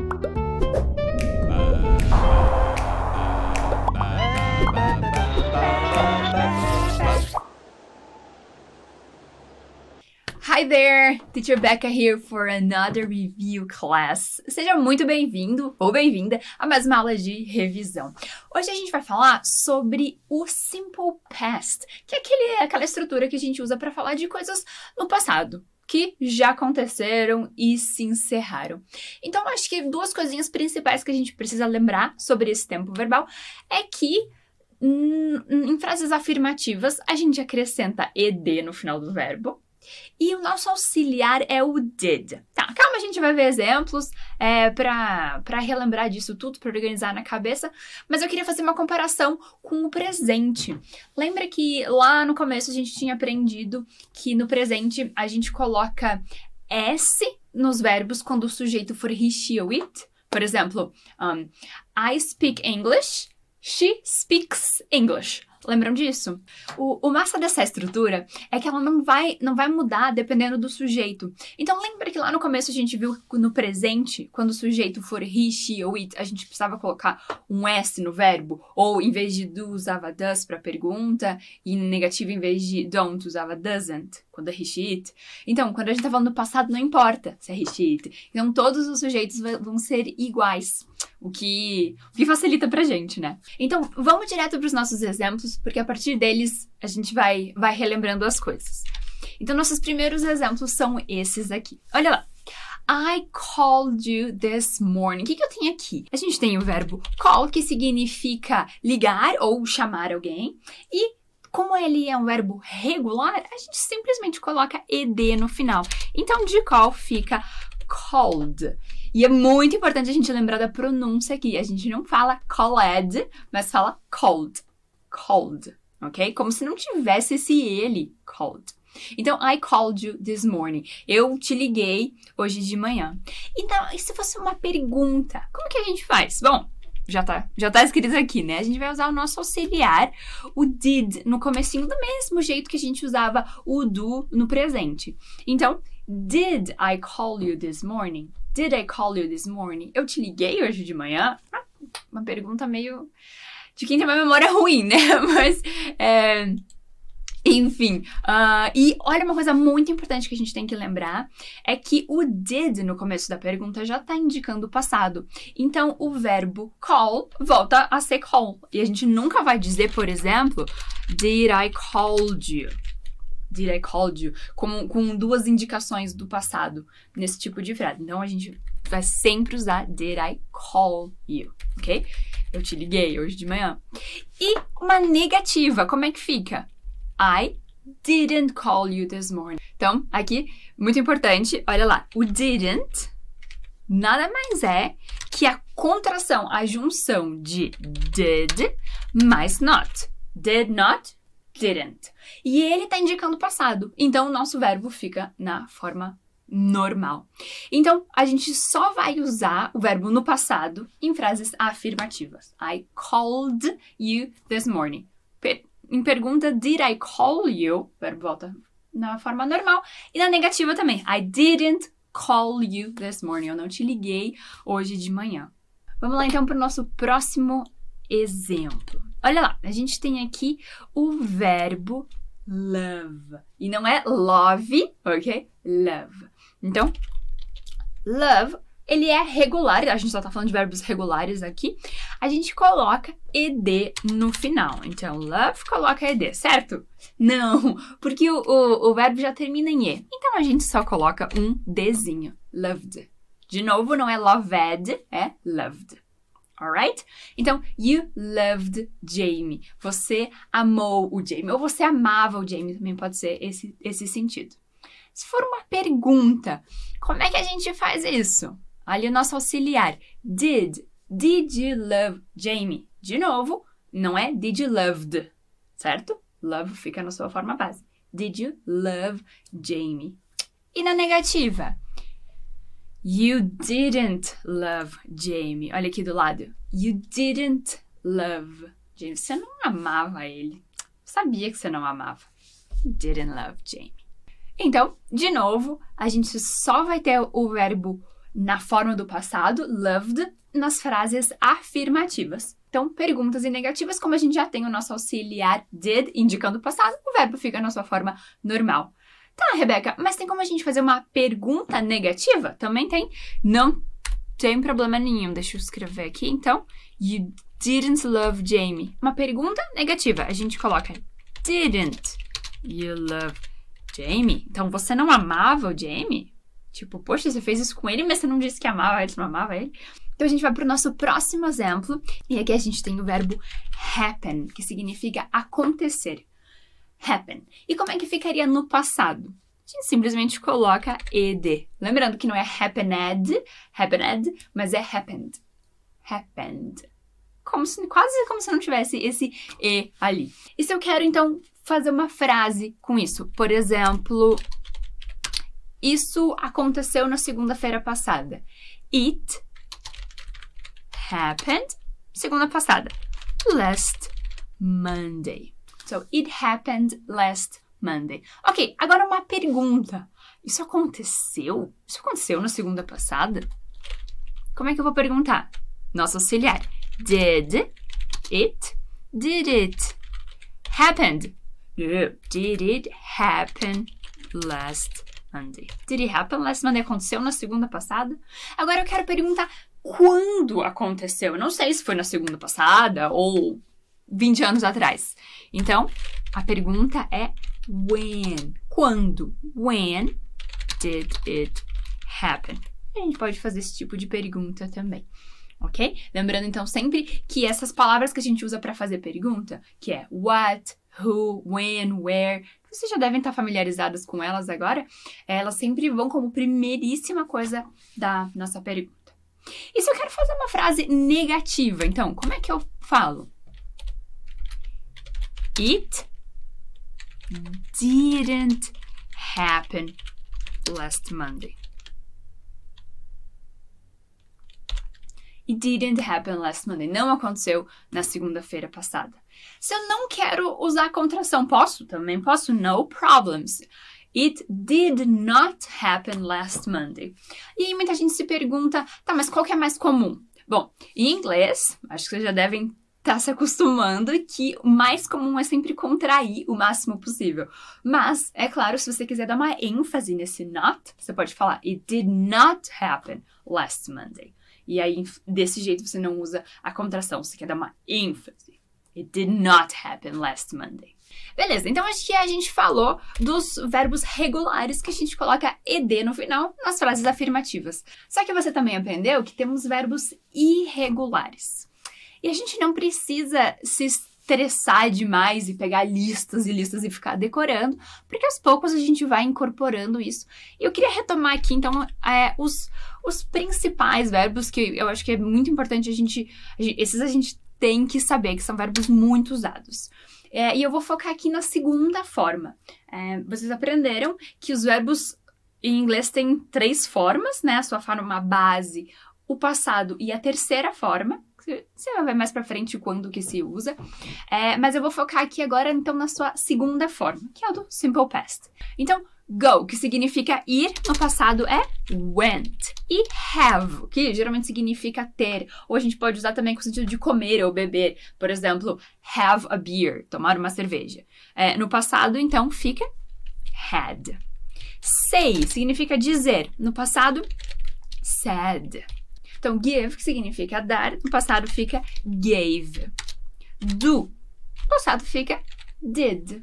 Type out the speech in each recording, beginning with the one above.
Hi there! Teacher Becca here for another review class. Seja muito bem-vindo ou bem-vinda a mais uma aula de revisão. Hoje a gente vai falar sobre o Simple Past, que é aquela estrutura que a gente usa para falar de coisas no passado, que já aconteceram e se encerraram. Então, acho que duas coisinhas principais que a gente precisa lembrar sobre esse tempo verbal é que em frases afirmativas a gente acrescenta ed no final do verbo. E o nosso auxiliar é o did. Tá, calma, a gente vai ver exemplos para relembrar disso tudo, para organizar na cabeça. Mas eu queria fazer uma comparação com o presente. Lembra que lá no começo a gente tinha aprendido que no presente a gente coloca S nos verbos quando o sujeito for he, she ou it? Por exemplo, I speak English, she speaks English. Lembram disso? O massa dessa estrutura é que ela não vai mudar dependendo do sujeito. Então, lembra que lá no começo a gente viu que no presente, quando o sujeito for he, she ou it, a gente precisava colocar um S no verbo? Ou, em vez de do, usava does para pergunta, e negativo, em vez de don't, usava doesn't, quando é he, she, it. Então, quando a gente tá falando do passado, não importa se é he, she, it. Então, todos os sujeitos vão ser iguais. O que facilita pra gente, né? Então, vamos direto para os nossos exemplos, porque a partir deles a gente vai relembrando as coisas. Então, nossos primeiros exemplos são esses aqui. Olha lá. I called you this morning. O que eu tenho aqui? A gente tem o verbo call, que significa ligar ou chamar alguém. E como ele é um verbo regular, a gente simplesmente coloca ed no final. Então, de call fica called. E é muito importante a gente lembrar da pronúncia aqui. A gente não fala called, mas fala called. Called, ok? Como se não tivesse esse ele, called. Então, I called you this morning. Eu te liguei hoje de manhã. Então, e se fosse uma pergunta? Como que a gente faz? Bom, já tá escrito aqui, né? A gente vai usar o nosso auxiliar, o did, no comecinho do mesmo jeito que a gente usava o do no presente. Então, did I call you this morning? Did I call you this morning? Eu te liguei hoje de manhã? Uma pergunta meio de quem tem uma memória ruim, né? Mas, enfim. E olha, uma coisa muito importante que a gente tem que lembrar é que o did no começo da pergunta já tá indicando o passado. Então, o verbo call volta a ser call. E a gente nunca vai dizer, por exemplo, did I call you? Did I call you? Com duas indicações do passado nesse tipo de frase. Então, a gente vai sempre usar did I call you, ok? Eu te liguei hoje de manhã. E uma negativa, como é que fica? I didn't call you this morning. Então, aqui, muito importante, olha lá. O didn't nada mais é que a contração, a junção de did mais not. Did not, didn't. E ele tá indicando o passado. Então, o nosso verbo fica na forma normal. Então, a gente só vai usar o verbo no passado em frases afirmativas. I called you this morning. Em pergunta, did I call you? O verbo volta na forma normal. E na negativa também. I didn't call you this morning. Eu não te liguei hoje de manhã. Vamos lá, então, para o nosso próximo exemplo. Olha lá, a gente tem aqui o verbo love. E não é love, ok? Love. Então, love, ele é regular. A gente só tá falando de verbos regulares aqui. A gente coloca ed no final. Então, love coloca ed, certo? Não, porque o verbo já termina em e. Então, a gente só coloca um dzinho. Loved. De novo, não é loved, é loved. Alright? Então, you loved Jamie. Você amou o Jamie. Ou você amava o Jamie. Também pode ser esse sentido. Se for uma pergunta, como é que a gente faz isso? Ali o nosso auxiliar. Did you love Jamie? De novo, não é did you loved, certo? Love fica na sua forma base. Did you love Jamie? E na negativa? You didn't love Jamie. Olha aqui do lado. You didn't love Jamie. Você não amava ele. Sabia que você não amava. You didn't love Jamie. Então, de novo, a gente só vai ter o verbo na forma do passado, loved, nas frases afirmativas. Então, perguntas e negativas, como a gente já tem o nosso auxiliar did, indicando o passado, o verbo fica na sua forma normal. Tá, Rebeca, mas tem como a gente fazer uma pergunta negativa? Também tem. Não tem problema nenhum. Deixa eu escrever aqui, então. You didn't love Jamie. Uma pergunta negativa. A gente coloca didn't you love Jamie? Então, você não amava o Jamie? Tipo, poxa, você fez isso com ele, mas você não disse que amava ele, não amava ele? Então, a gente vai para o nosso próximo exemplo. E aqui a gente tem o verbo happen, que significa acontecer. Happen. E como é que ficaria no passado? A gente simplesmente coloca ed. Lembrando que não é happened, mas é happened. Happened. Quase como se não tivesse esse e ali. E se eu quero, então, fazer uma frase com isso? Por exemplo, isso aconteceu na segunda-feira passada. It happened, segunda passada, last Monday. So, it happened last Monday. Ok, agora uma pergunta. Isso aconteceu? Isso aconteceu na segunda passada? Como é que eu vou perguntar? Nosso auxiliar. Did it happened? No. Did it happen last Monday? Did it happen last Monday? Aconteceu na segunda passada? Agora eu quero perguntar quando aconteceu. Eu não sei se foi na segunda passada ou 20 anos atrás. Então, a pergunta é when. Quando? When did it happen? A gente pode fazer esse tipo de pergunta também, ok? Lembrando, então, sempre que essas palavras que a gente usa para fazer pergunta, que é what, who, when, where, vocês já devem estar familiarizados com elas agora, elas sempre vão como primeiríssima coisa da nossa pergunta. E se eu quero fazer uma frase negativa, então, como é que eu falo? It didn't happen last Monday. It didn't happen last Monday. Não aconteceu na segunda-feira passada. Se eu não quero usar contração, posso? Também posso. No problems. It did not happen last Monday. E aí muita gente se pergunta, tá, mas qual que é mais comum? Bom, em inglês, acho que vocês já devem estar se acostumando que o mais comum é sempre contrair o máximo possível. Mas, é claro, se você quiser dar uma ênfase nesse not, você pode falar It did not happen last Monday. E aí, desse jeito, você não usa a contração, você quer dar uma ênfase. It did not happen last Monday. Beleza, então acho que a gente falou dos verbos regulares que a gente coloca ed no final nas frases afirmativas. Só que você também aprendeu que temos verbos irregulares. E a gente não precisa se estressar demais e pegar listas e listas e ficar decorando, porque aos poucos a gente vai incorporando isso. E eu queria retomar aqui, então, os principais verbos que eu acho que é muito importante esses a gente tem que saber, que são verbos muito usados. E eu vou focar aqui na segunda forma. Vocês aprenderam que os verbos em inglês têm 3 formas, né? A sua forma base, o passado e a terceira forma. Você vai ver mais pra frente quando que se usa. Mas eu vou focar aqui agora, então, na sua segunda forma, que é o do simple past. Então, go, que significa ir, no passado é went. E have, que geralmente significa ter. Ou a gente pode usar também com o sentido de comer ou beber. Por exemplo, have a beer, tomar uma cerveja. No passado, então, fica had. Say significa dizer. No passado, said. Então, give, que significa dar, no passado fica gave. Do, no passado fica did.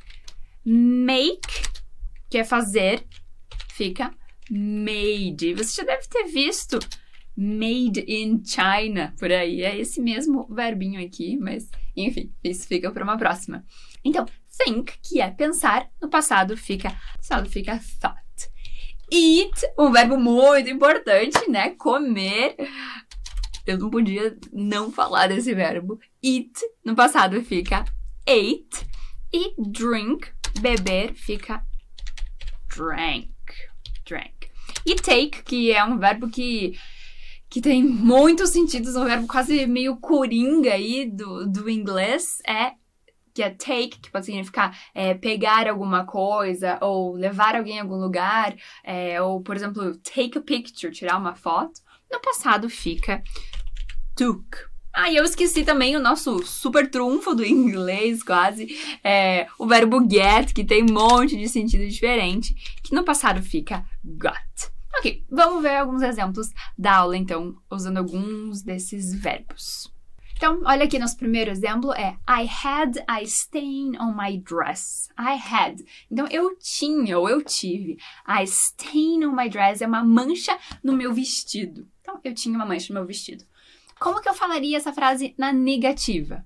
Make, que é fazer, fica made. Você já deve ter visto made in China por aí. É esse mesmo verbinho aqui, mas enfim, isso fica para uma próxima. Então, think, que é pensar, no passado fica thought. Eat, um verbo muito importante, né? Comer. Eu não podia não falar desse verbo. Eat, no passado fica ate. E drink, beber, fica drank. E take, que é um verbo que tem muitos sentidos, um verbo quase meio coringa aí do inglês, é que é take, que pode significar pegar alguma coisa, ou levar alguém a algum lugar, ou, por exemplo, take a picture, tirar uma foto. No passado fica took. E eu esqueci também o nosso super trunfo do inglês, quase, o verbo get, que tem um monte de sentido diferente, que no passado fica got. Ok, vamos ver alguns exemplos da aula, então, usando alguns desses verbos. Então, olha aqui, nosso primeiro exemplo é I had a stain on my dress. I had. Então, eu tinha ou eu tive. A stain on my dress é uma mancha no meu vestido. Então, eu tinha uma mancha no meu vestido. Como que eu falaria essa frase na negativa?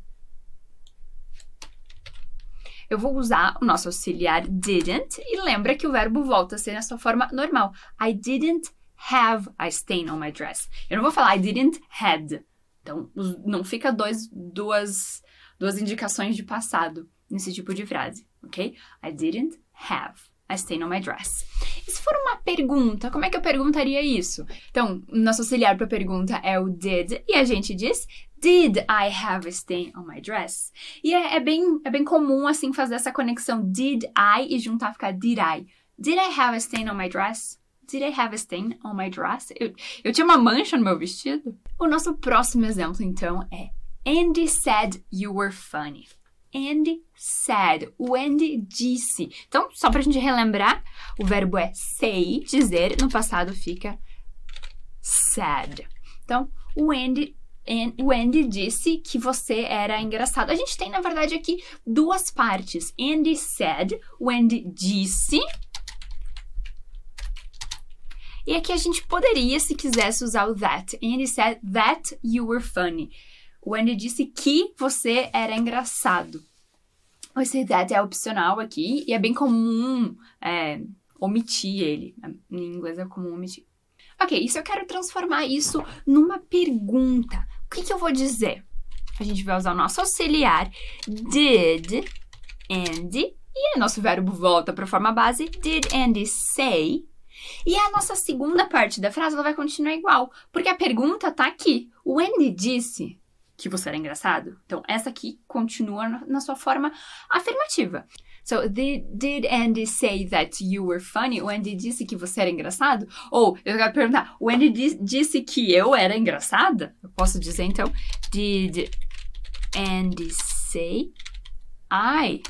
Eu vou usar o nosso auxiliar didn't e lembra que o verbo volta a ser na sua forma normal. I didn't have a stain on my dress. Eu não vou falar I didn't had. Então, não fica duas indicações de passado nesse tipo de frase, ok? I didn't have a stain on my dress. E se for uma pergunta, como é que eu perguntaria isso? Então, nosso auxiliar para pergunta é o did, e a gente diz Did I have a stain on my dress? E é bem comum, assim, fazer essa conexão did I e juntar ficar did I. Did I have a stain on my dress? Did I have a stain on my dress? Eu tinha uma mancha no meu vestido? O nosso próximo exemplo, então, é Andy said you were funny. Andy said. O Andy disse. Então, só pra gente relembrar, o verbo é say, dizer. No passado fica said. Então, o Andy disse que você era engraçado. A gente tem, na verdade, aqui duas partes. Andy said, o Andy disse. E aqui a gente poderia, se quisesse, usar o that. Andy said that you were funny. O Andy disse que você era engraçado. Esse that é opcional aqui e é bem comum omitir ele. Em inglês é comum omitir. Ok, e se eu quero transformar isso numa pergunta, o que eu vou dizer? A gente vai usar o nosso auxiliar did Andy e o nosso verbo volta para a forma base. Did Andy say? E a nossa segunda parte da frase ela vai continuar igual, porque a pergunta tá aqui. O Andy disse que você era engraçado? Então, essa aqui continua na sua forma afirmativa. So, did Andy say that you were funny? O Andy disse que você era engraçado? Ou, eu quero perguntar, o Andy disse que eu era engraçada? Eu posso dizer, então, did Andy say I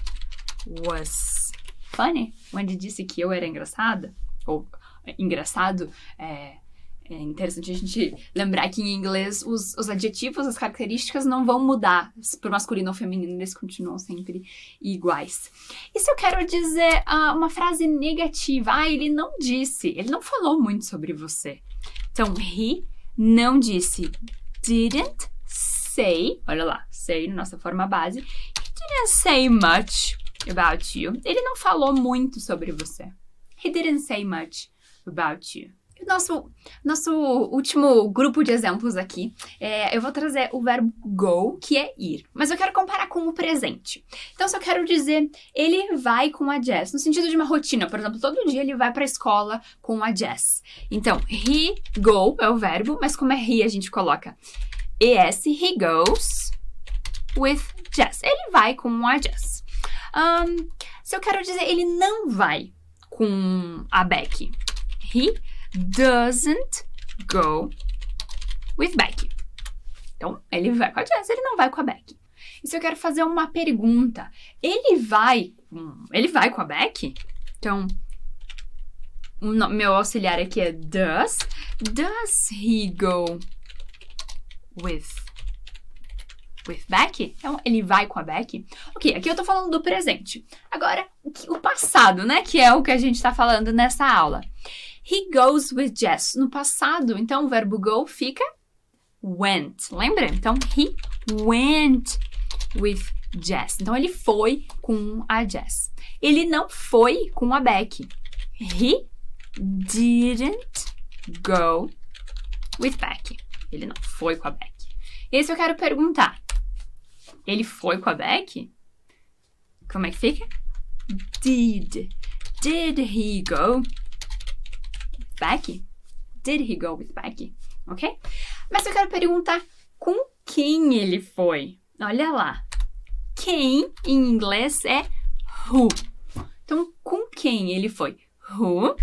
was funny? O Andy disse que eu era engraçada? Ou engraçado, é interessante a gente lembrar que em inglês os adjetivos, as características não vão mudar por masculino ou feminino, eles continuam sempre iguais. E se eu quero dizer uma frase negativa? Ele não disse, ele não falou muito sobre você. Então, he não disse. Didn't say, olha lá, say na nossa forma base. He didn't say much about you. Ele não falou muito sobre você. He didn't say much about you. Nosso último grupo de exemplos aqui, eu vou trazer o verbo go, que é ir. Mas eu quero comparar com o presente. Então, se eu quero dizer, ele vai com a Jess, no sentido de uma rotina. Por exemplo, todo dia ele vai para a escola com a Jess. Então, he, go é o verbo, mas como é he, a gente coloca es, he goes with Jess. Ele vai com a Jess. Se eu quero dizer, ele não vai com a Becky. He doesn't go with Becky. Então, ele vai com a Jess, ele não vai com a Becky. E se eu quero fazer uma pergunta, ele vai com a Becky? Então, meu auxiliar aqui é does. Does he go with Becky? Então, ele vai com a Becky? Ok, aqui eu tô falando do presente. Agora, o passado, né? Que é o que a gente tá falando nessa aula. He goes with Jess. No passado, então, o verbo go fica went. Lembra? Então, he went with Jess. Então, ele foi com a Jess. Ele não foi com a Becky. He didn't go with Becky. Ele não foi com a Becky. E se eu quero perguntar, ele foi com a Becky? Como é que fica? Did he go Becky? Did he go with Becky? Ok? Mas eu quero perguntar com quem ele foi. Olha lá. quem em inglês é who. Então, com quem ele foi? Who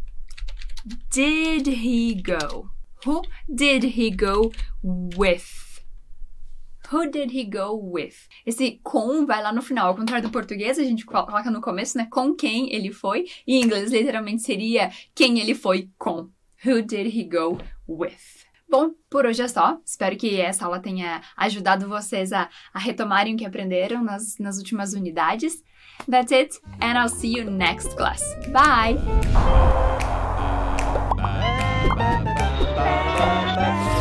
did he go? Who did he go with? Who did he go with? Esse com vai lá no final. Ao contrário do português, a gente coloca no começo, né? Com quem ele foi. E em inglês, literalmente, seria quem ele foi com. Who did he go with? Bom, por hoje é só. Espero que essa aula tenha ajudado vocês a retomarem o que aprenderam nas últimas unidades. That's it, and I'll see you next class. Bye!